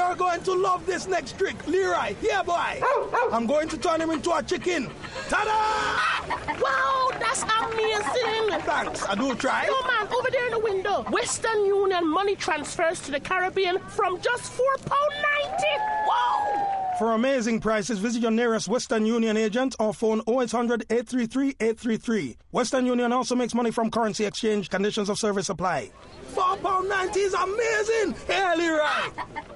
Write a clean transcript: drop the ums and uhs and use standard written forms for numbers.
You're going to love this next trick. Leroy, here boy. I'm going to turn him into a chicken. Ta-da! Wow, that's amazing. Thanks, I do try. No, man, over there in the window. Western Union money transfers to the Caribbean from just £4.90. Wow! For amazing prices, visit your nearest Western Union agent or phone 0800-833-833. Western Union also makes money from currency exchange. Conditions of service apply. £4.90 is amazing! Hey, Leroy!